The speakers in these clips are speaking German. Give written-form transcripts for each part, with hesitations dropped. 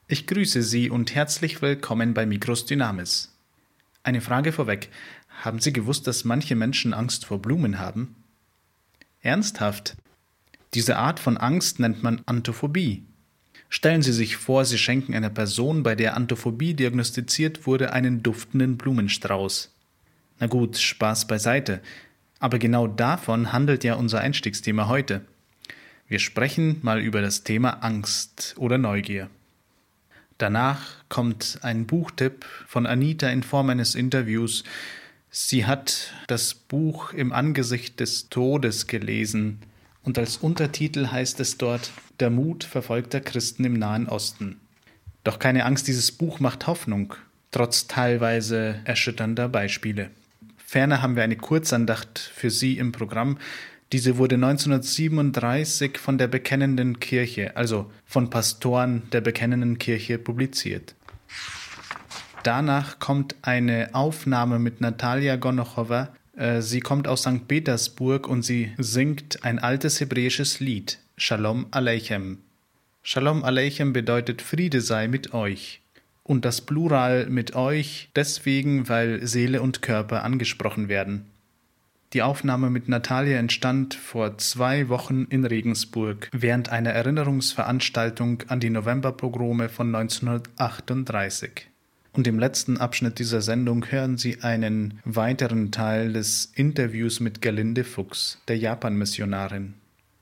Ich grüße Sie und herzlich willkommen bei Micros Dynamis. Eine Frage vorweg. Haben Sie gewusst, dass manche Menschen Angst vor Blumen haben? Ernsthaft? Diese Art von Angst nennt man Anthophobie. Stellen Sie sich vor, Sie schenken einer Person, bei der Anthophobie diagnostiziert wurde, einen duftenden Blumenstrauß. Na gut, Spaß beiseite. Aber genau davon handelt ja unser Einstiegsthema heute. Wir sprechen mal über das Thema Angst oder Neugier. Danach kommt ein Buchtipp von Anita in Form eines Interviews. Sie hat das Buch Im Angesicht des Todes gelesen und als Untertitel heißt es dort Der Mut verfolgter Christen im Nahen Osten. Doch keine Angst, dieses Buch macht Hoffnung, trotz teilweise erschütternder Beispiele. Ferner haben wir eine Kurzandacht für Sie im Programm. Diese wurde 1937 von der Bekennenden Kirche, also von Pastoren der Bekennenden Kirche, publiziert. Danach kommt eine Aufnahme mit Natalia Gonochowa. Sie kommt aus St. Petersburg und sie singt ein altes hebräisches Lied, Shalom Aleichem. Shalom Aleichem bedeutet Friede sei mit euch. Und das Plural mit euch deswegen, weil Seele und Körper angesprochen werden. Die Aufnahme mit Natalia entstand vor 2 Wochen in Regensburg während einer Erinnerungsveranstaltung an die Novemberpogrome von 1938. Und im letzten Abschnitt dieser Sendung hören Sie einen weiteren Teil des Interviews mit Gerlinde Fuchs, der Japan-Missionarin.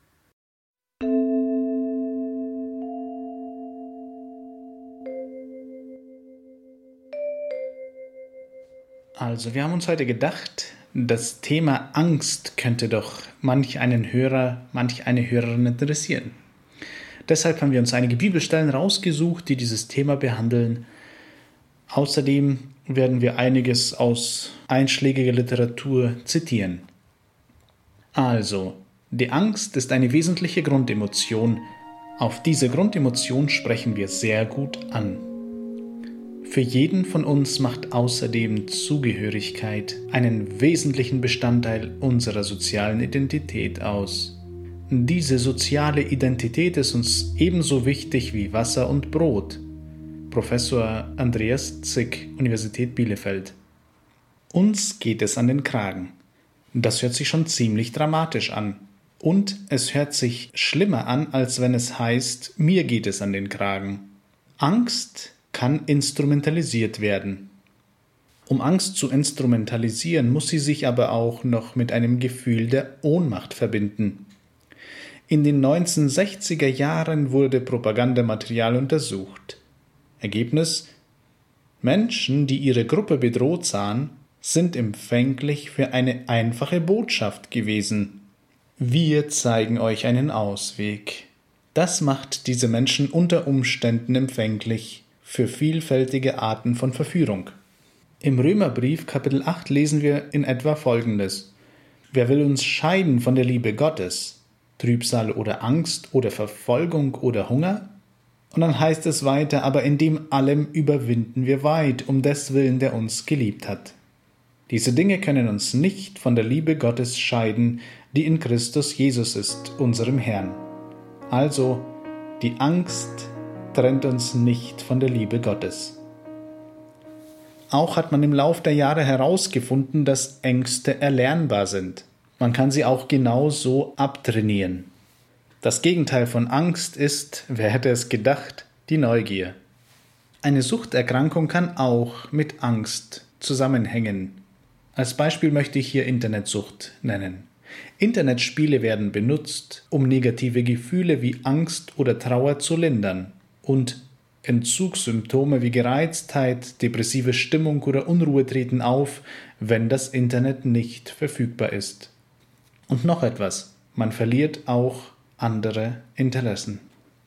Also, wir haben uns heute gedacht, das Thema Angst könnte doch manch einen Hörer, manch eine Hörerin interessieren. Deshalb haben wir uns einige Bibelstellen rausgesucht, die dieses Thema behandeln. Außerdem werden wir einiges aus einschlägiger Literatur zitieren. Also, die Angst ist eine wesentliche Grundemotion. Auf diese Grundemotion sprechen wir sehr gut an. Für jeden von uns macht außerdem Zugehörigkeit einen wesentlichen Bestandteil unserer sozialen Identität aus. Diese soziale Identität ist uns ebenso wichtig wie Wasser und Brot. Professor Andreas Zick, Universität Bielefeld. Uns geht es an den Kragen. Das hört sich schon ziemlich dramatisch an. Und es hört sich schlimmer an, als wenn es heißt, mir geht es an den Kragen. Angst kann instrumentalisiert werden. Um Angst zu instrumentalisieren, muss sie sich aber auch noch mit einem Gefühl der Ohnmacht verbinden. In den 1960er Jahren wurde Propagandamaterial untersucht. Ergebnis: Menschen, die ihre Gruppe bedroht sahen, sind empfänglich für eine einfache Botschaft gewesen. Wir zeigen euch einen Ausweg. Das macht diese Menschen unter Umständen empfänglich für vielfältige Arten von Verführung. Im Römerbrief Kapitel 8 lesen wir in etwa Folgendes: Wer will uns scheiden von der Liebe Gottes? Trübsal oder Angst oder Verfolgung oder Hunger? Und dann heißt es weiter, aber in dem allem überwinden wir weit, um des Willen, der uns geliebt hat. Diese Dinge können uns nicht von der Liebe Gottes scheiden, die in Christus Jesus ist, unserem Herrn. Also, die Angst trennt uns nicht von der Liebe Gottes. Auch hat man im Lauf der Jahre herausgefunden, dass Ängste erlernbar sind. Man kann sie auch genauso abtrainieren. Das Gegenteil von Angst ist, wer hätte es gedacht, die Neugier. Eine Suchterkrankung kann auch mit Angst zusammenhängen. Als Beispiel möchte ich hier Internetsucht nennen. Internetspiele werden benutzt, um negative Gefühle wie Angst oder Trauer zu lindern und Entzugssymptome wie Gereiztheit, depressive Stimmung oder Unruhe treten auf, wenn das Internet nicht verfügbar ist. Und noch etwas, man verliert auch andere Interessen.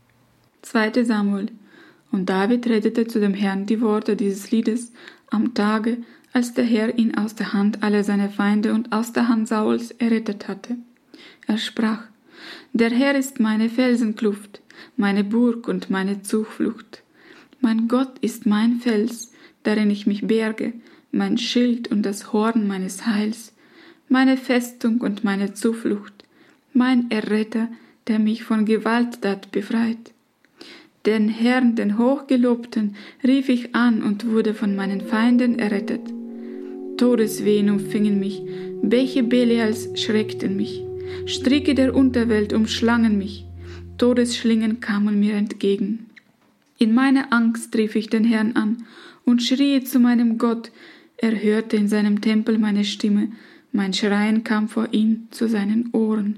2. Samuel. Und David redete zu dem Herrn die Worte dieses Liedes am Tage, als der Herr ihn aus der Hand aller seiner Feinde und aus der Hand Sauls errettet hatte. Er sprach: Der Herr ist meine Felsenkluft, meine Burg und meine Zuflucht. Mein Gott ist mein Fels, darin ich mich berge, mein Schild und das Horn meines Heils, meine Festung und meine Zuflucht, mein Erretter, der mich von Gewalttat befreit. Den Herrn, den Hochgelobten, rief ich an und wurde von meinen Feinden errettet. Todeswehen umfingen mich, Bäche Belials schreckten mich, Stricke der Unterwelt umschlangen mich, Todesschlingen kamen mir entgegen. In meiner Angst rief ich den Herrn an und schrie zu meinem Gott. Er hörte in seinem Tempel meine Stimme, mein Schreien kam vor ihm zu seinen Ohren.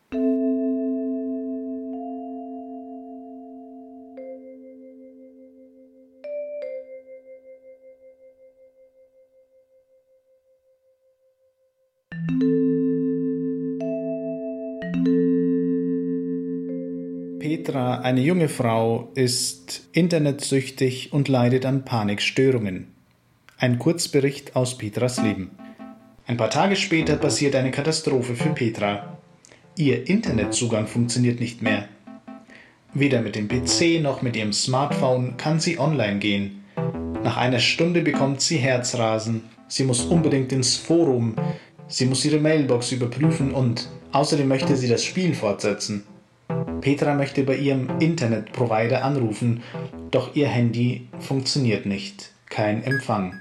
Petra, eine junge Frau, ist internetsüchtig und leidet an Panikstörungen. Ein Kurzbericht aus Petras Leben. Ein paar Tage später passiert eine Katastrophe für Petra. Ihr Internetzugang funktioniert nicht mehr. Weder mit dem PC noch mit ihrem Smartphone kann sie online gehen. Nach einer Stunde bekommt sie Herzrasen. Sie muss unbedingt ins Forum. Sie muss ihre Mailbox überprüfen und außerdem möchte sie das Spiel fortsetzen. Petra möchte bei ihrem Internetprovider anrufen, doch ihr Handy funktioniert nicht. Kein Empfang.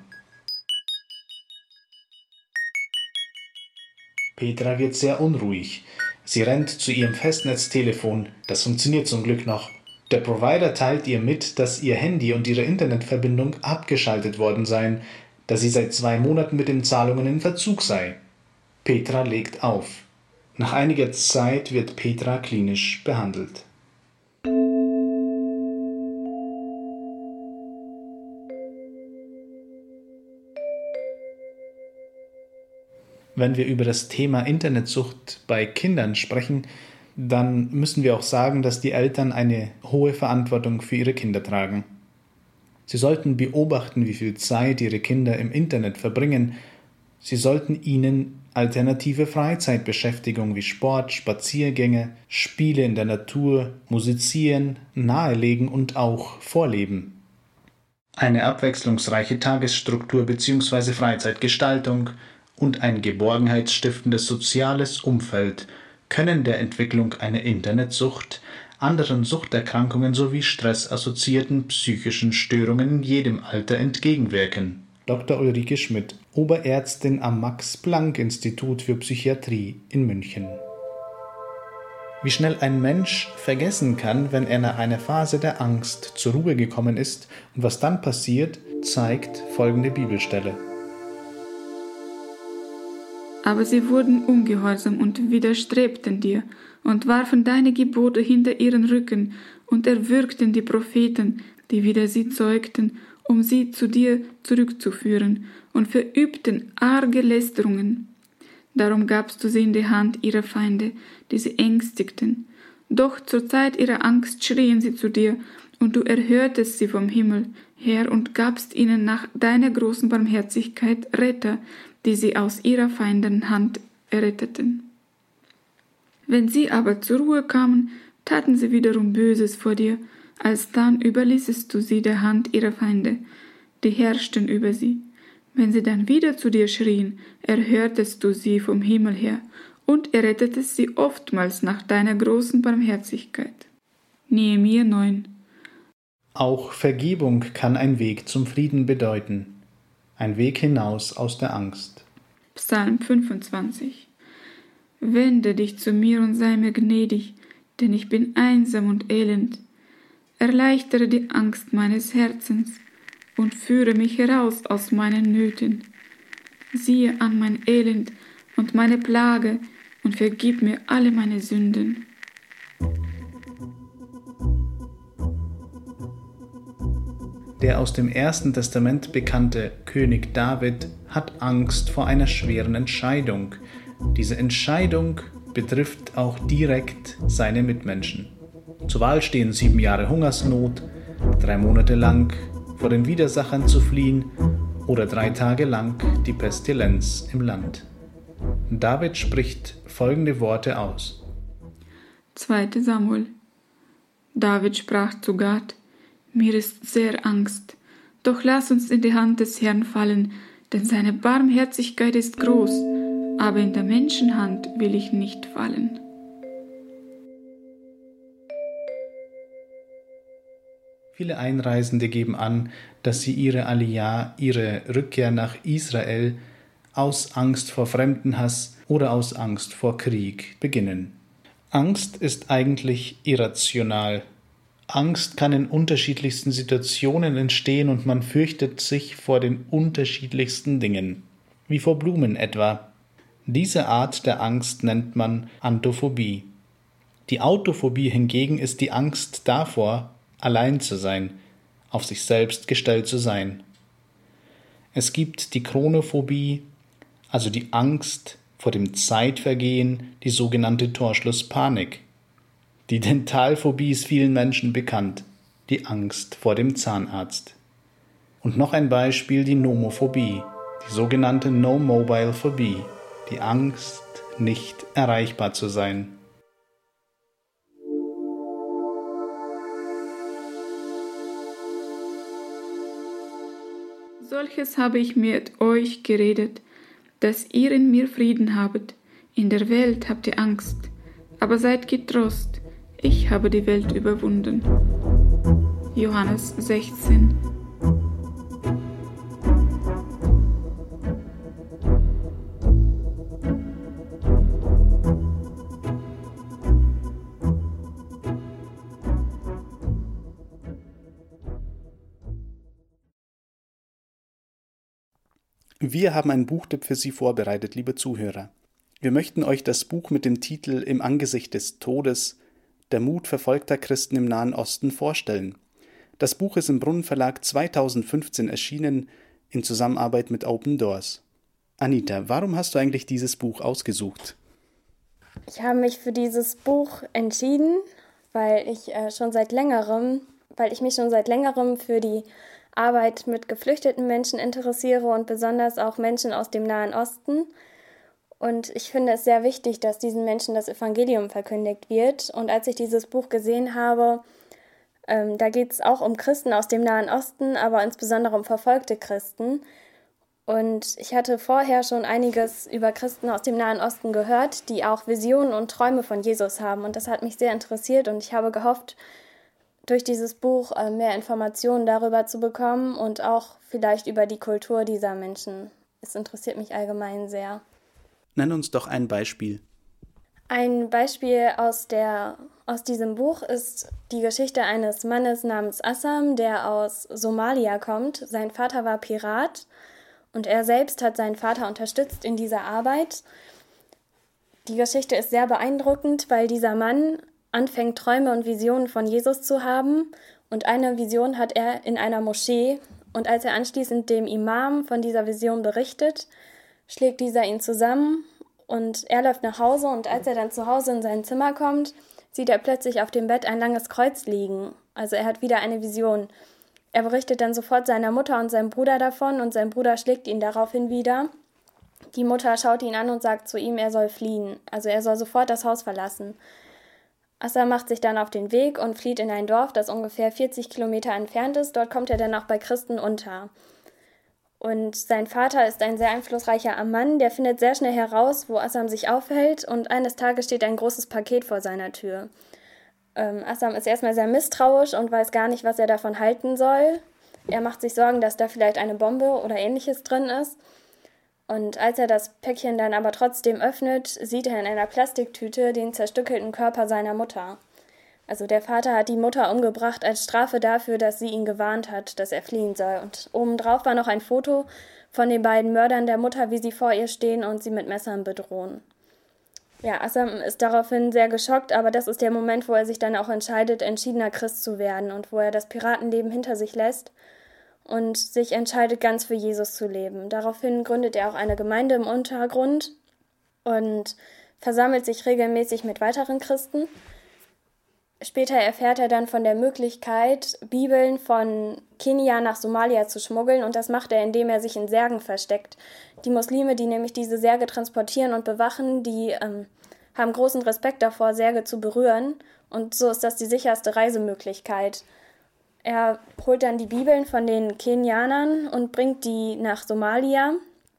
Petra wird sehr unruhig. Sie rennt zu ihrem Festnetztelefon. Das funktioniert zum Glück noch. Der Provider teilt ihr mit, dass ihr Handy und ihre Internetverbindung abgeschaltet worden seien, da sie seit 2 Monaten mit den Zahlungen in Verzug sei. Petra legt auf. Nach einiger Zeit wird Petra klinisch behandelt. Wenn wir über das Thema Internetsucht bei Kindern sprechen, dann müssen wir auch sagen, dass die Eltern eine hohe Verantwortung für ihre Kinder tragen. Sie sollten beobachten, wie viel Zeit ihre Kinder im Internet verbringen. Sie sollten ihnen alternative Freizeitbeschäftigung wie Sport, Spaziergänge, Spiele in der Natur, Musizieren nahelegen und auch vorleben. Eine abwechslungsreiche Tagesstruktur bzw. Freizeitgestaltung und ein geborgenheitsstiftendes soziales Umfeld können der Entwicklung einer Internetsucht, anderen Suchterkrankungen sowie stressassoziierten psychischen Störungen in jedem Alter entgegenwirken. Dr. Ulrike Schmidt, Oberärztin am Max-Planck-Institut für Psychiatrie in München. Wie schnell ein Mensch vergessen kann, wenn er nach einer Phase der Angst zur Ruhe gekommen ist und was dann passiert, zeigt folgende Bibelstelle. Aber sie wurden ungehorsam und widerstrebten dir und warfen deine Gebote hinter ihren Rücken und erwürgten die Propheten, die wider sie zeugten, um sie zu dir zurückzuführen, und verübten arge Lästerungen. Darum gabst du sie in die Hand ihrer Feinde, die sie ängstigten. Doch zur Zeit ihrer Angst schrien sie zu dir, und du erhörtest sie vom Himmel her und gabst ihnen nach deiner großen Barmherzigkeit Retter, die sie aus ihrer Feinden Hand erretteten. Wenn sie aber zur Ruhe kamen, taten sie wiederum Böses vor dir, alsdann überließest du sie der Hand ihrer Feinde, die herrschten über sie. Wenn sie dann wieder zu dir schrien, erhörtest du sie vom Himmel her und errettetest sie oftmals nach deiner großen Barmherzigkeit. Nehemia 9. Auch Vergebung kann ein Weg zum Frieden bedeuten, ein Weg hinaus aus der Angst. Psalm 25. Wende dich zu mir und sei mir gnädig, denn ich bin einsam und elend. Erleichtere die Angst meines Herzens und führe mich heraus aus meinen Nöten. Siehe an mein Elend und meine Plage und vergib mir alle meine Sünden. Der aus dem Ersten Testament bekannte König David hat Angst vor einer schweren Entscheidung. Diese Entscheidung betrifft auch direkt seine Mitmenschen. Zur Wahl stehen 7 Jahre Hungersnot, 3 Monate lang vor den Widersachern zu fliehen oder 3 Tage lang die Pestilenz im Land. David spricht folgende Worte aus. 2. Samuel. David sprach zu Gad: Mir ist sehr Angst, doch lass uns in die Hand des Herrn fallen, denn seine Barmherzigkeit ist groß, aber in der Menschenhand will ich nicht fallen. Viele Einreisende geben an, dass sie ihre Aliyah, ihre Rückkehr nach Israel, aus Angst vor Fremdenhass oder aus Angst vor Krieg beginnen. Angst ist eigentlich irrational. Angst kann in unterschiedlichsten Situationen entstehen und man fürchtet sich vor den unterschiedlichsten Dingen, wie vor Blumen etwa. Diese Art der Angst nennt man Antophobie. Die Autophobie hingegen ist die Angst davor, allein zu sein, auf sich selbst gestellt zu sein. Es gibt die Chronophobie, also die Angst vor dem Zeitvergehen, die sogenannte Torschlusspanik. Die Dentalphobie ist vielen Menschen bekannt, die Angst vor dem Zahnarzt. Und noch ein Beispiel, die Nomophobie, die sogenannte No-Mobile-Phobie, die Angst, nicht erreichbar zu sein. Solches habe ich mit euch geredet, dass ihr in mir Frieden habet. In der Welt habt ihr Angst, aber seid getrost, ich habe die Welt überwunden. Johannes 16. Wir haben einen Buchtipp für Sie vorbereitet, liebe Zuhörer. Wir möchten euch das Buch mit dem Titel Im Angesicht des Todes, der Mut verfolgter Christen im Nahen Osten vorstellen. Das Buch ist im Brunnen Verlag 2015 erschienen, in Zusammenarbeit mit Open Doors. Anita, warum hast du eigentlich dieses Buch ausgesucht? Ich habe mich für dieses Buch entschieden, weil ich mich schon seit längerem für die Arbeit mit geflüchteten Menschen interessiere und besonders auch Menschen aus dem Nahen Osten. Und ich finde es sehr wichtig, dass diesen Menschen das Evangelium verkündigt wird. Und als ich dieses Buch gesehen habe, da geht es auch um Christen aus dem Nahen Osten, aber insbesondere um verfolgte Christen. Und ich hatte vorher schon einiges über Christen aus dem Nahen Osten gehört, die auch Visionen und Träume von Jesus haben. Und das hat mich sehr interessiert und ich habe gehofft, durch dieses Buch mehr Informationen darüber zu bekommen und auch vielleicht über die Kultur dieser Menschen. Es interessiert mich allgemein sehr. Nenn uns doch ein Beispiel. Ein Beispiel aus diesem Buch ist die Geschichte eines Mannes namens Assam, der aus Somalia kommt. Sein Vater war Pirat und er selbst hat seinen Vater unterstützt in dieser Arbeit. Die Geschichte ist sehr beeindruckend, weil dieser Mann anfängt, Träume und Visionen von Jesus zu haben. Und eine Vision hat er in einer Moschee. Und als er anschließend dem Imam von dieser Vision berichtet, schlägt dieser ihn zusammen und er läuft nach Hause. Und als er dann zu Hause in sein Zimmer kommt, sieht er plötzlich auf dem Bett ein langes Kreuz liegen. Also er hat wieder eine Vision. Er berichtet dann sofort seiner Mutter und seinem Bruder davon und sein Bruder schlägt ihn daraufhin wieder. Die Mutter schaut ihn an und sagt zu ihm, er soll fliehen. Also er soll sofort das Haus verlassen. Assam macht sich dann auf den Weg und flieht in ein Dorf, das ungefähr 40 Kilometer entfernt ist. Dort kommt er dann auch bei Christen unter. Und sein Vater ist ein sehr einflussreicher Mann, der findet sehr schnell heraus, wo Assam sich aufhält. Und eines Tages steht ein großes Paket vor seiner Tür. Assam ist erstmal sehr misstrauisch und weiß gar nicht, was er davon halten soll. Er macht sich Sorgen, dass da vielleicht eine Bombe oder ähnliches drin ist. Und als er das Päckchen dann aber trotzdem öffnet, sieht er in einer Plastiktüte den zerstückelten Körper seiner Mutter. Also der Vater hat die Mutter umgebracht als Strafe dafür, dass sie ihn gewarnt hat, dass er fliehen soll. Und obendrauf war noch ein Foto von den beiden Mördern der Mutter, wie sie vor ihr stehen und sie mit Messern bedrohen. Ja, Assam ist daraufhin sehr geschockt, aber das ist der Moment, wo er sich dann auch entscheidet, entschiedener Christ zu werden und wo er das Piratenleben hinter sich lässt und sich entscheidet, ganz für Jesus zu leben. Daraufhin gründet er auch eine Gemeinde im Untergrund und versammelt sich regelmäßig mit weiteren Christen. Später erfährt er dann von der Möglichkeit, Bibeln von Kenia nach Somalia zu schmuggeln und das macht er, indem er sich in Särgen versteckt. Die Muslime, die nämlich diese Särge transportieren und bewachen, die haben großen Respekt davor, Särge zu berühren und so ist das die sicherste Reisemöglichkeit. Er holt dann die Bibeln von den Kenianern und bringt die nach Somalia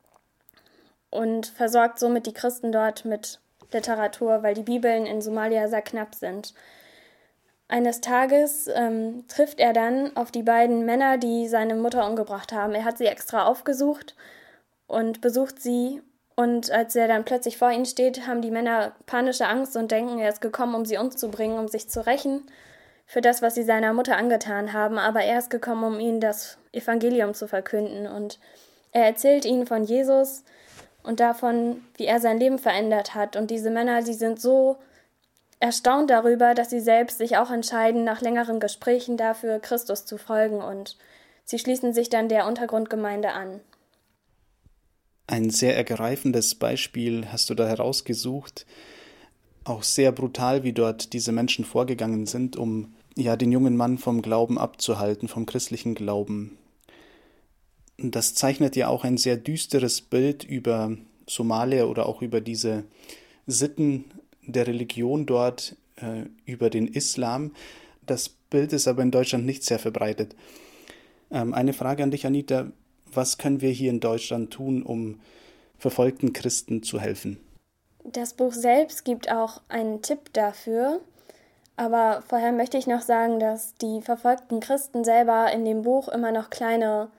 und versorgt somit die Christen dort mit Literatur, weil die Bibeln in Somalia sehr knapp sind. eines Tages trifft er dann auf die beiden Männer, die seine Mutter umgebracht haben. Er hat sie extra aufgesucht und besucht sie. Und als er dann plötzlich vor ihnen steht, haben die Männer panische Angst und denken, er ist gekommen, um sie umzubringen, um sich zu rächen für das, was sie seiner Mutter angetan haben. Aber er ist gekommen, um ihnen das Evangelium zu verkünden. Und er erzählt ihnen von Jesus und davon, wie er sein Leben verändert hat. Und diese Männer, die sind so erstaunt darüber, dass sie selbst sich auch entscheiden, nach längeren Gesprächen dafür Christus zu folgen. Und sie schließen sich dann der Untergrundgemeinde an. Ein sehr ergreifendes Beispiel hast du da herausgesucht. Auch sehr brutal, wie dort diese Menschen vorgegangen sind, um den jungen Mann vom Glauben abzuhalten, vom christlichen Glauben. Das zeichnet ja auch ein sehr düsteres Bild über Somalia oder auch über diese Sitten der Religion dort, über den Islam. Das Bild ist aber in Deutschland nicht sehr verbreitet. Eine Frage an dich, Anita. Was können wir hier in Deutschland tun, um verfolgten Christen zu helfen? Das Buch selbst gibt auch einen Tipp dafür. Aber vorher möchte ich noch sagen, dass die verfolgten Christen selber in dem Buch immer noch kleine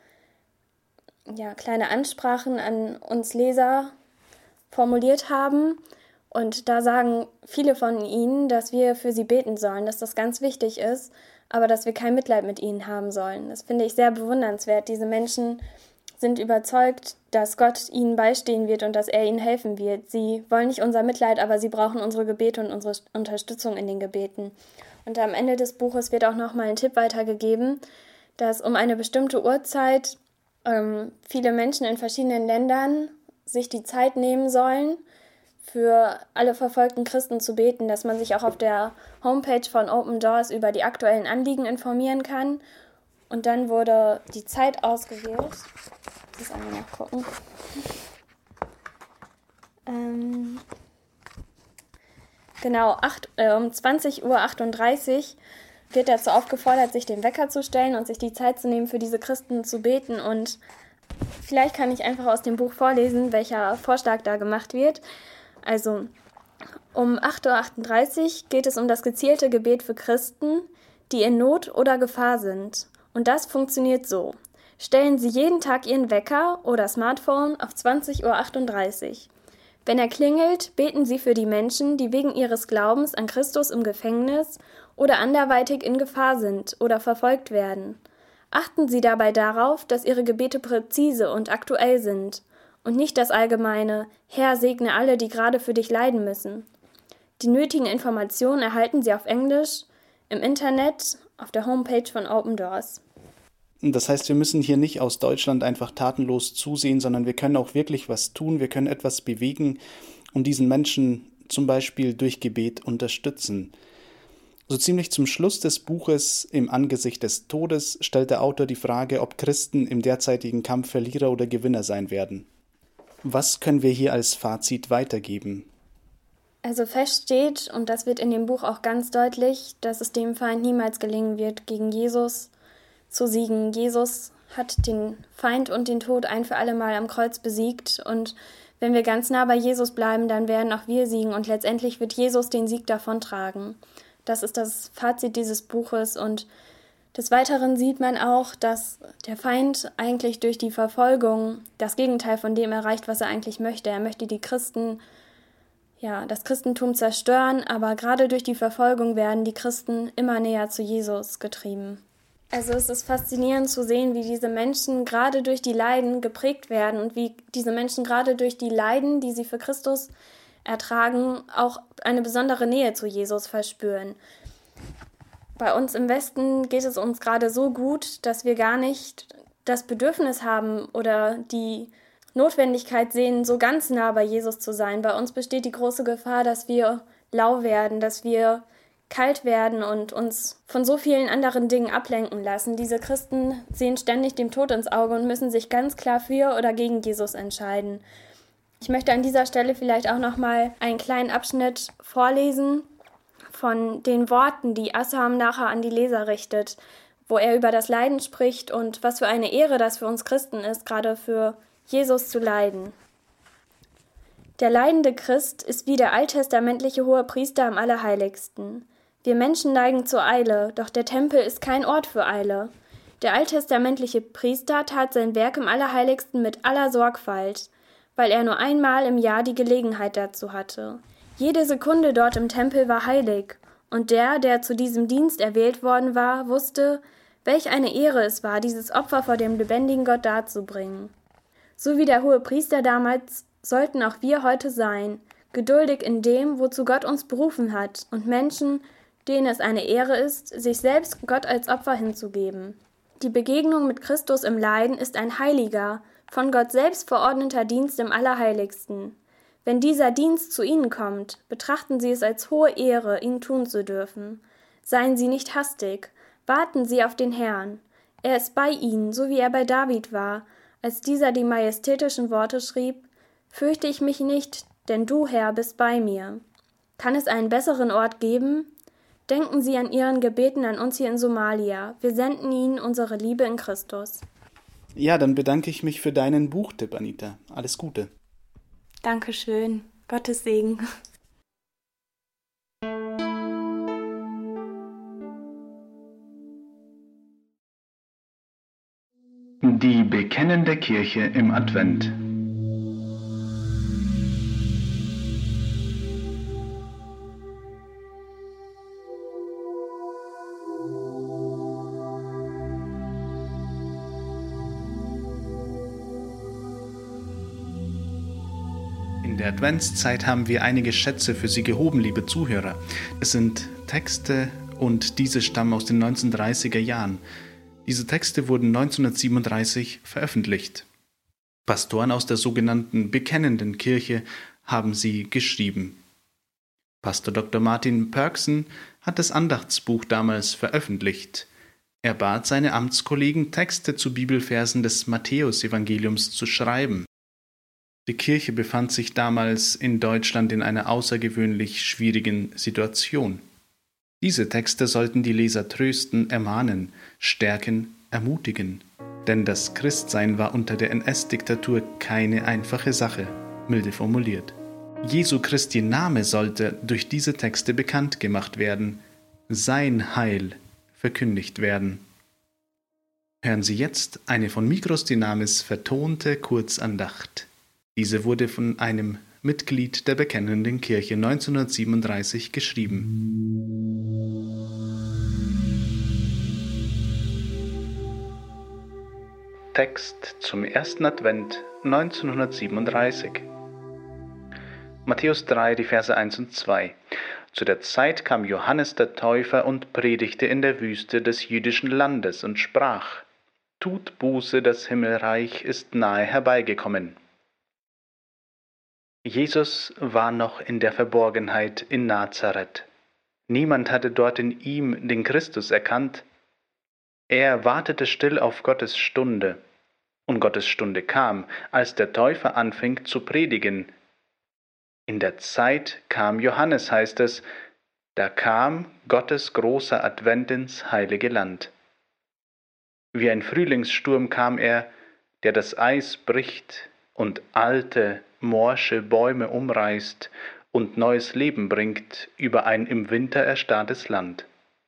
Ansprachen an uns Leser formuliert haben. Und da sagen viele von ihnen, dass wir für sie beten sollen, dass das ganz wichtig ist, aber dass wir kein Mitleid mit ihnen haben sollen. Das finde ich sehr bewundernswert. Diese Menschen sind überzeugt, dass Gott ihnen beistehen wird und dass er ihnen helfen wird. Sie wollen nicht unser Mitleid, aber sie brauchen unsere Gebete und unsere Unterstützung in den Gebeten. Und am Ende des Buches wird auch nochmal ein Tipp weitergegeben, dass um eine bestimmte Uhrzeit viele Menschen in verschiedenen Ländern sich die Zeit nehmen sollen, für alle verfolgten Christen zu beten, dass man sich auch auf der Homepage von Open Doors über die aktuellen Anliegen informieren kann. Und dann wurde die Zeit ausgewählt. Ich muss einmal nachgucken. Um 20:38 Uhr wird dazu aufgefordert, sich den Wecker zu stellen und sich die Zeit zu nehmen, für diese Christen zu beten. Und vielleicht kann ich einfach aus dem Buch vorlesen, welcher Vorschlag da gemacht wird. Also um 8:38 Uhr geht es um das gezielte Gebet für Christen, die in Not oder Gefahr sind. Und das funktioniert so. Stellen Sie jeden Tag Ihren Wecker oder Smartphone auf 20:38 Uhr. Wenn er klingelt, beten Sie für die Menschen, die wegen ihres Glaubens an Christus im Gefängnis oder anderweitig in Gefahr sind oder verfolgt werden. Achten Sie dabei darauf, dass Ihre Gebete präzise und aktuell sind und nicht das allgemeine „Herr, segne alle, die gerade für dich leiden müssen“. Die nötigen Informationen erhalten Sie auf Englisch, im Internet, auf der Homepage von Open Doors. Das heißt, wir müssen hier nicht aus Deutschland einfach tatenlos zusehen, sondern wir können auch wirklich was tun, wir können etwas bewegen und diesen Menschen zum Beispiel durch Gebet unterstützen. So ziemlich zum Schluss des Buches Im Angesicht des Todes stellt der Autor die Frage, ob Christen im derzeitigen Kampf Verlierer oder Gewinner sein werden. Was können wir hier als Fazit weitergeben? Also fest steht, und das wird in dem Buch auch ganz deutlich, dass es dem Feind niemals gelingen wird, gegen Jesus zu siegen. Jesus hat den Feind und den Tod ein für alle Mal am Kreuz besiegt. Und wenn wir ganz nah bei Jesus bleiben, dann werden auch wir siegen. Und letztendlich wird Jesus den Sieg davontragen. Das ist das Fazit dieses Buches. Und des Weiteren sieht man auch, dass der Feind eigentlich durch die Verfolgung das Gegenteil von dem erreicht, was er eigentlich möchte. Er möchte das Christentum zerstören, aber gerade durch die Verfolgung werden die Christen immer näher zu Jesus getrieben. Also es ist faszinierend zu sehen, wie diese Menschen gerade durch die Leiden geprägt werden und wie diese Menschen gerade durch die Leiden, die sie für Christus ertragen, auch eine besondere Nähe zu Jesus verspüren. Bei uns im Westen geht es uns gerade so gut, dass wir gar nicht das Bedürfnis haben oder die Notwendigkeit sehen, so ganz nah bei Jesus zu sein. Bei uns besteht die große Gefahr, dass wir lau werden, dass wir kalt werden und uns von so vielen anderen Dingen ablenken lassen. Diese Christen sehen ständig dem Tod ins Auge und müssen sich ganz klar für oder gegen Jesus entscheiden. Ich möchte an dieser Stelle vielleicht auch noch mal einen kleinen Abschnitt vorlesen von den Worten, die Assam nachher an die Leser richtet, wo er über das Leiden spricht und was für eine Ehre das für uns Christen ist, gerade für Jesus zu leiden. Der leidende Christ ist wie der alttestamentliche Hohepriester am Allerheiligsten. Wir Menschen neigen zur Eile, doch der Tempel ist kein Ort für Eile. Der alttestamentliche Priester tat sein Werk im Allerheiligsten mit aller Sorgfalt, weil er nur einmal im Jahr die Gelegenheit dazu hatte. Jede Sekunde dort im Tempel war heilig, und der zu diesem Dienst erwählt worden war, wusste, welch eine Ehre es war, dieses Opfer vor dem lebendigen Gott darzubringen. So wie der Hohepriester damals sollten auch wir heute sein, geduldig in dem, wozu Gott uns berufen hat, und Menschen, denen es eine Ehre ist, sich selbst Gott als Opfer hinzugeben. Die Begegnung mit Christus im Leiden ist ein heiliger, von Gott selbst verordneter Dienst im Allerheiligsten. Wenn dieser Dienst zu Ihnen kommt, betrachten Sie es als hohe Ehre, ihn tun zu dürfen. Seien Sie nicht hastig, warten Sie auf den Herrn. Er ist bei Ihnen, so wie er bei David war, als dieser die majestätischen Worte schrieb: »Fürchte ich mich nicht, denn du, Herr, bist bei mir.« Kann es einen besseren Ort geben? Denken Sie an Ihren Gebeten an uns hier in Somalia. Wir senden Ihnen unsere Liebe in Christus. Ja, dann bedanke ich mich für deinen Buchtipp, Anita. Alles Gute. Dankeschön. Gottes Segen. Die bekennende Kirche im Advent. In der Adventszeit haben wir einige Schätze für Sie gehoben, liebe Zuhörer. Es sind Texte und diese stammen aus den 1930er Jahren. Diese Texte wurden 1937 veröffentlicht. Pastoren aus der sogenannten Bekennenden Kirche haben sie geschrieben. Pastor Dr. Martin Pörksen hat das Andachtsbuch damals veröffentlicht. Er bat seine Amtskollegen, Texte zu Bibelversen des Matthäusevangeliums zu schreiben. Die Kirche befand sich damals in Deutschland in einer außergewöhnlich schwierigen Situation. Diese Texte sollten die Leser trösten, ermahnen, stärken, ermutigen. Denn das Christsein war unter der NS-Diktatur keine einfache Sache, milde formuliert. Jesu Christi Name sollte durch diese Texte bekannt gemacht werden, sein Heil verkündigt werden. Hören Sie jetzt eine von Mikros Dynamis vertonte Kurzandacht. Diese wurde von einem Mitglied der Bekennenden Kirche 1937 geschrieben. Text zum ersten Advent 1937. Matthäus 3, die Verse 1 und 2. Zu der Zeit kam Johannes der Täufer und predigte in der Wüste des jüdischen Landes und sprach: Tut Buße, das Himmelreich ist nahe herbeigekommen. Jesus war noch in der Verborgenheit in Nazareth. Niemand hatte dort in ihm den Christus erkannt. Er wartete still auf Gottes Stunde. Und Gottes Stunde kam, als der Täufer anfing zu predigen. In der Zeit kam Johannes, heißt es, da kam Gottes großer Advent ins heilige Land. Wie ein Frühlingssturm kam er, der das Eis bricht und alte, morsche Bäume umreißt und neues Leben bringt über ein im Winter erstarrtes Land.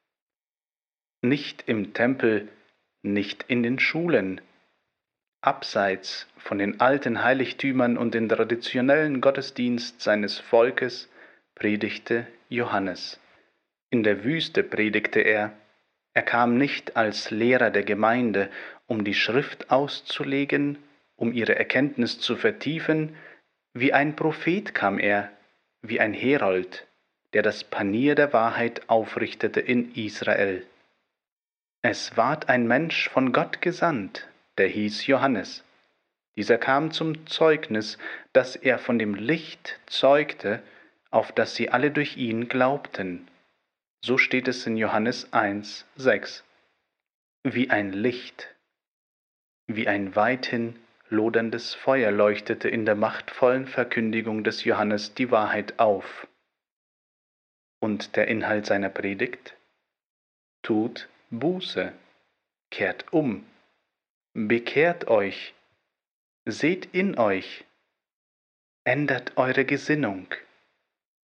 Nicht im Tempel, nicht in den Schulen, abseits von den alten Heiligtümern und den traditionellen Gottesdienst seines Volkes predigte Johannes. In der Wüste predigte er. Er kam nicht als Lehrer der Gemeinde, um die Schrift auszulegen, um ihre Erkenntnis zu vertiefen. Wie ein Prophet kam er, wie ein Herold, der das Panier der Wahrheit aufrichtete in Israel. Es ward ein Mensch von Gott gesandt, der hieß Johannes. Dieser kam zum Zeugnis, dass er von dem Licht zeugte, auf das sie alle durch ihn glaubten. So steht es in Johannes 1, 6. Wie ein Licht, wie ein weithin loderndes Feuer leuchtete in der machtvollen Verkündigung des Johannes die Wahrheit auf. Und der Inhalt seiner Predigt? Tut Buße, kehrt um, bekehrt euch, seht in euch, ändert eure Gesinnung.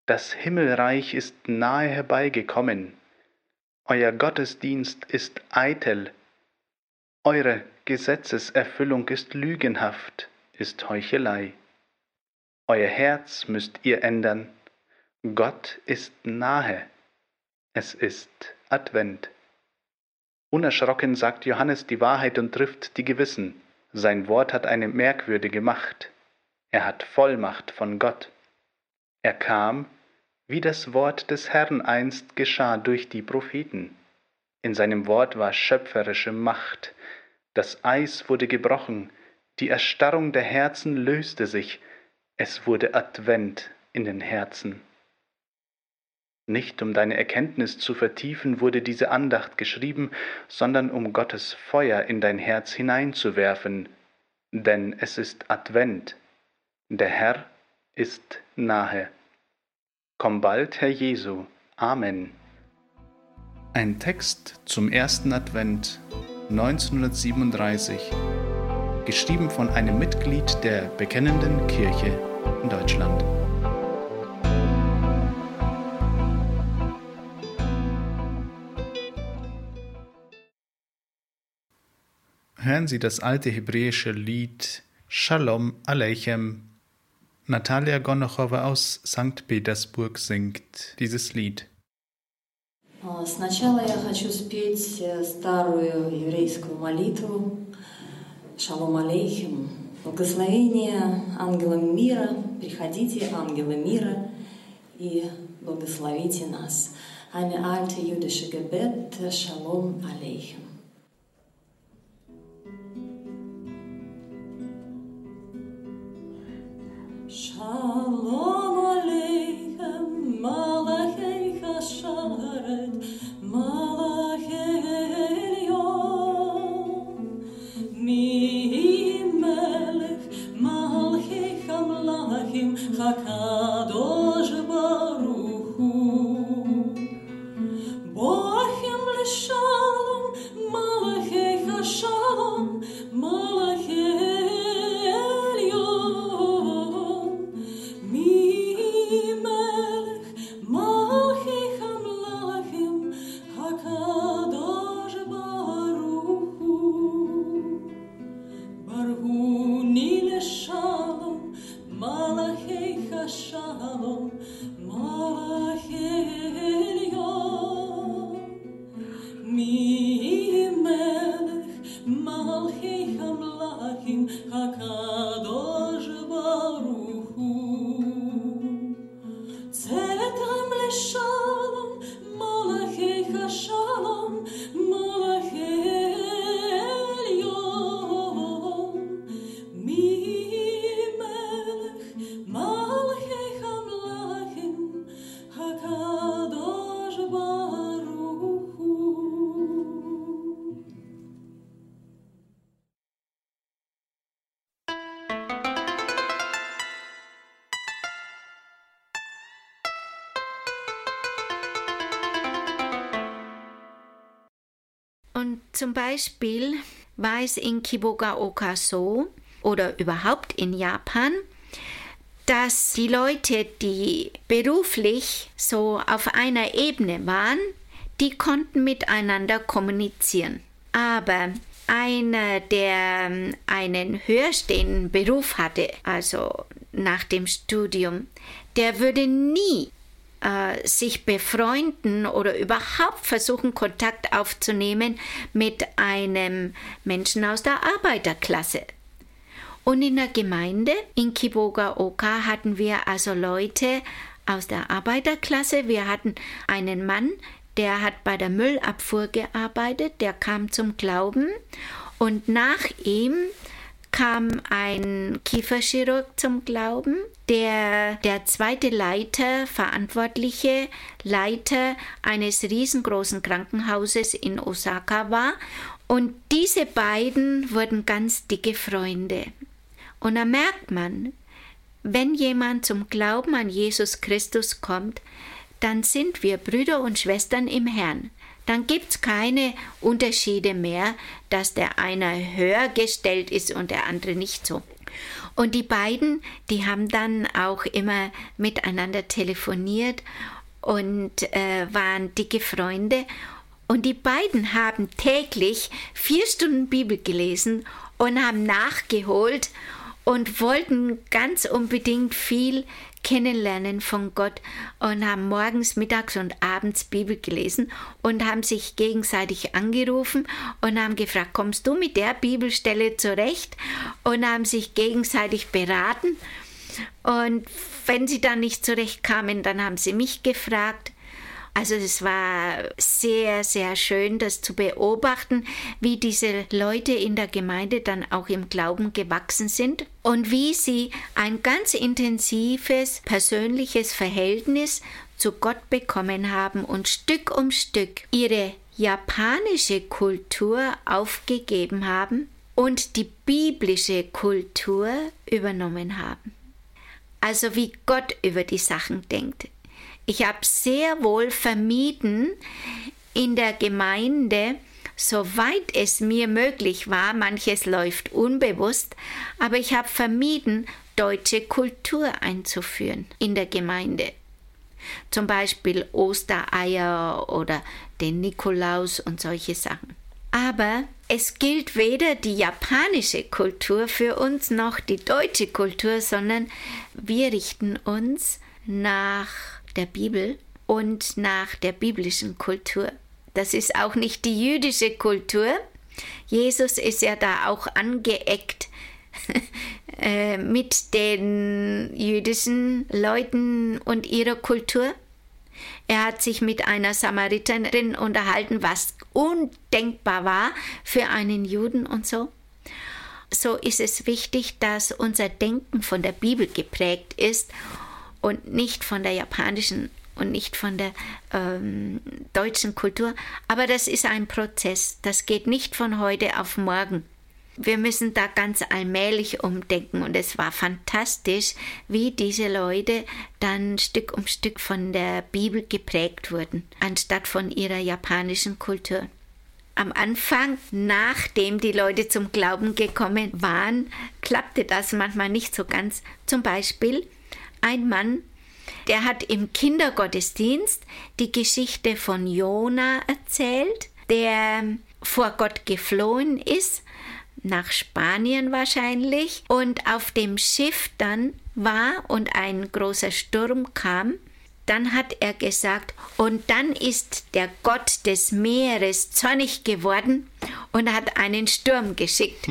Das Himmelreich ist nahe herbeigekommen. Euer Gottesdienst ist eitel. Eure Gesetzeserfüllung ist lügenhaft, ist Heuchelei. Euer Herz müsst ihr ändern. Gott ist nahe. Es ist Advent. Unerschrocken sagt Johannes die Wahrheit und trifft die Gewissen. Sein Wort hat eine merkwürdige Macht. Er hat Vollmacht von Gott. Er kam, wie das Wort des Herrn einst geschah durch die Propheten. In seinem Wort war schöpferische Macht. Das Eis wurde gebrochen, die Erstarrung der Herzen löste sich. Es wurde Advent in den Herzen. Nicht um deine Erkenntnis zu vertiefen, wurde diese Andacht geschrieben, sondern um Gottes Feuer in dein Herz hineinzuwerfen. Denn es ist Advent. Der Herr ist nahe. Komm bald, Herr Jesu. Amen. Ein Text zum ersten Advent 1937, geschrieben von einem Mitglied der Bekennenden Kirche in Deutschland. Hören Sie das alte hebräische Lied Shalom Aleichem. Natalia Gonochowa aus St. Petersburg singt dieses Lied. Сначала я хочу спеть старую еврейскую молитву «Шалом алейхим». Благословение ангелам мира. Приходите, ангелы мира, и благословите нас. Eine alte jüdische Gebet «Shalom alейхим». Shalom aleichem, malachei chasharet, malachei elyon, mi melech, malchei hamlachim, hakadosh baruch hu. Bochim leshalom, malachei chashalom, malachei Und zum Beispiel war es in Kibogaoka so, oder überhaupt in Japan, dass die Leute, die beruflich so auf einer Ebene waren, die konnten miteinander kommunizieren. Aber einer, der einen höherstehenden Beruf hatte, also nach dem Studium, der würde nie sich befreunden oder überhaupt versuchen, Kontakt aufzunehmen mit einem Menschen aus der Arbeiterklasse. Und in der Gemeinde in Kibogaoka hatten wir also Leute aus der Arbeiterklasse. Wir hatten einen Mann, der hat bei der Müllabfuhr gearbeitet, der kam zum Glauben, und nach ihm kam ein Kieferchirurg zum Glauben, der zweite Leiter, verantwortliche Leiter eines riesengroßen Krankenhauses in Osaka war. Und diese beiden wurden ganz dicke Freunde. Und da merkt man, wenn jemand zum Glauben an Jesus Christus kommt, dann sind wir Brüder und Schwestern im Herrn. Dann gibt es keine Unterschiede mehr, dass der eine höher gestellt ist und der andere nicht so. Und die beiden, die haben dann auch immer miteinander telefoniert und waren dicke Freunde. Und die beiden haben täglich 4 Stunden Bibel gelesen und haben nachgeholt und wollten ganz unbedingt viel kennenlernen von Gott und haben morgens, mittags und abends Bibel gelesen und haben sich gegenseitig angerufen und haben gefragt, kommst du mit der Bibelstelle zurecht? Und haben sich gegenseitig beraten. Und wenn sie dann nicht zurechtkamen, dann haben sie mich gefragt. Also es war sehr, sehr schön, das zu beobachten, wie diese Leute in der Gemeinde dann auch im Glauben gewachsen sind und wie sie ein ganz intensives, persönliches Verhältnis zu Gott bekommen haben und Stück um Stück ihre japanische Kultur aufgegeben haben und die biblische Kultur übernommen haben. Also wie Gott über die Sachen denkt. Ich habe sehr wohl vermieden, in der Gemeinde, soweit es mir möglich war, manches läuft unbewusst, aber ich habe vermieden, deutsche Kultur einzuführen in der Gemeinde. Zum Beispiel Ostereier oder den Nikolaus und solche Sachen. Aber es gilt weder die japanische Kultur für uns noch die deutsche Kultur, sondern wir richten uns nach der Bibel und nach der biblischen Kultur. Das ist auch nicht die jüdische Kultur. Jesus ist ja da auch angeeckt mit den jüdischen Leuten und ihrer Kultur. Er hat sich mit einer Samariterin unterhalten, was undenkbar war für einen Juden und so. So ist es wichtig, dass unser Denken von der Bibel geprägt ist und nicht von der japanischen und nicht von der deutschen Kultur. Aber das ist ein Prozess, das geht nicht von heute auf morgen. Wir müssen da ganz allmählich umdenken und es war fantastisch, wie diese Leute dann Stück um Stück von der Bibel geprägt wurden, anstatt von ihrer japanischen Kultur. Am Anfang, nachdem die Leute zum Glauben gekommen waren, klappte das manchmal nicht so ganz. Zum Beispiel ein Mann, der hat im Kindergottesdienst die Geschichte von Jona erzählt, der vor Gott geflohen ist, nach Spanien wahrscheinlich, und auf dem Schiff dann war und ein großer Sturm kam. Dann hat er gesagt, und dann ist der Gott des Meeres zornig geworden und hat einen Sturm geschickt.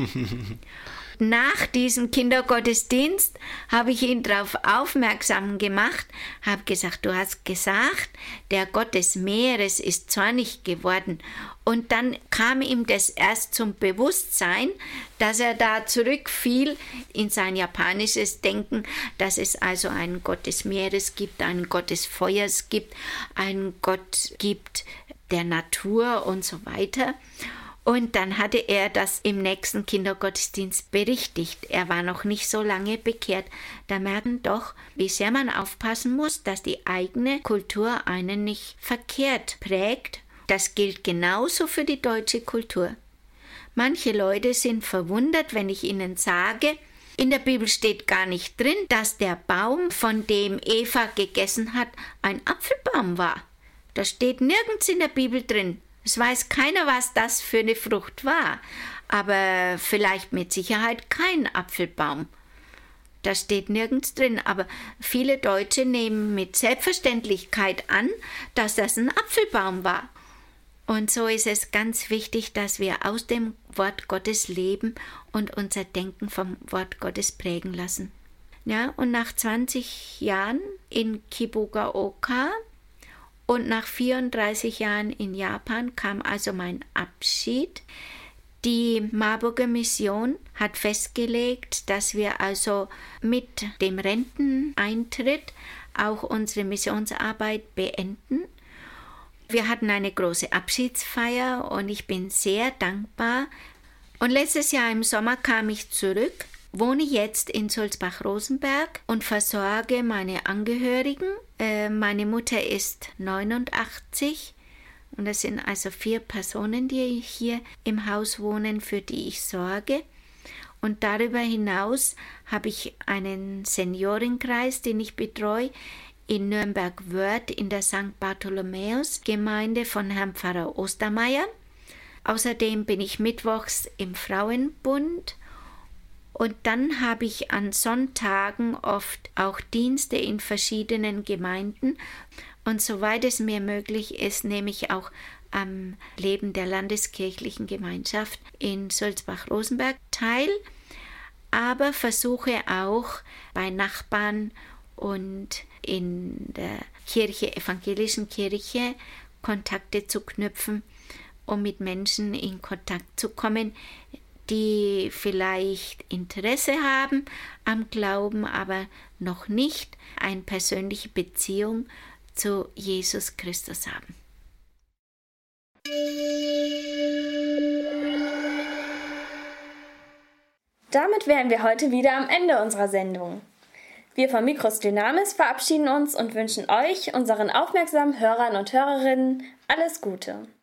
Nach diesem Kindergottesdienst habe ich ihn darauf aufmerksam gemacht, habe gesagt, du hast gesagt, der Gott des Meeres ist zornig geworden. Und dann kam ihm das erst zum Bewusstsein, dass er da zurückfiel in sein japanisches Denken, dass es also einen Gott des Meeres gibt, einen Gott des Feuers gibt, einen Gott gibt der Natur und so weiter. Und dann hatte er das im nächsten Kindergottesdienst berichtigt. Er war noch nicht so lange bekehrt. Da merken doch, wie sehr man aufpassen muss, dass die eigene Kultur einen nicht verkehrt prägt. Das gilt genauso für die deutsche Kultur. Manche Leute sind verwundert, wenn ich ihnen sage, in der Bibel steht gar nicht drin, dass der Baum, von dem Eva gegessen hat, ein Apfelbaum war. Das steht nirgends in der Bibel drin. Es weiß keiner, was das für eine Frucht war, aber vielleicht mit Sicherheit kein Apfelbaum. Das steht nirgends drin, aber viele Deutsche nehmen mit Selbstverständlichkeit an, dass das ein Apfelbaum war. Und so ist es ganz wichtig, dass wir aus dem Wort Gottes leben und unser Denken vom Wort Gottes prägen lassen. Ja, und nach 20 Jahren in Kibugaoka und nach 34 Jahren in Japan kam also mein Abschied. Die Marburger Mission hat festgelegt, dass wir also mit dem Renteneintritt auch unsere Missionsarbeit beenden. Wir hatten eine große Abschiedsfeier und ich bin sehr dankbar. Und letztes Jahr im Sommer kam ich zurück, wohne jetzt in Sulzbach-Rosenberg und versorge meine Angehörigen. Meine Mutter ist 89 und das sind also 4 Personen, die hier im Haus wohnen, für die ich sorge. Und darüber hinaus habe ich einen Seniorenkreis, den ich betreue, in Nürnberg-Wörth in der St. Bartholomäus-Gemeinde von Herrn Pfarrer Ostermeier. Außerdem bin ich mittwochs im Frauenbund und dann habe ich an Sonntagen oft auch Dienste in verschiedenen Gemeinden und soweit es mir möglich ist, nehme ich auch am Leben der landeskirchlichen Gemeinschaft in Sulzbach-Rosenberg teil, aber versuche auch bei Nachbarn und in der evangelischen Kirche Kontakte zu knüpfen, um mit Menschen in Kontakt zu kommen, die vielleicht Interesse haben am Glauben, aber noch nicht eine persönliche Beziehung zu Jesus Christus haben. Damit wären wir heute wieder am Ende unserer Sendung. Wir von Micros Dynamis verabschieden uns und wünschen euch, unseren aufmerksamen Hörern und Hörerinnen, alles Gute.